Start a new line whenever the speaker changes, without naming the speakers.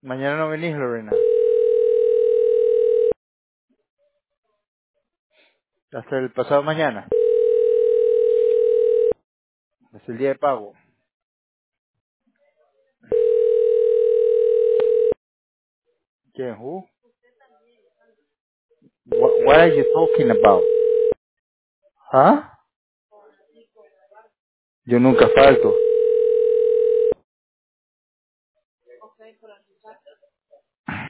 Mañana no venís, Lorena. Hasta el pasado mañana. Es el día de pago. ¿Quién? Who? What are you talking about? ¿Ah? Yo nunca falto.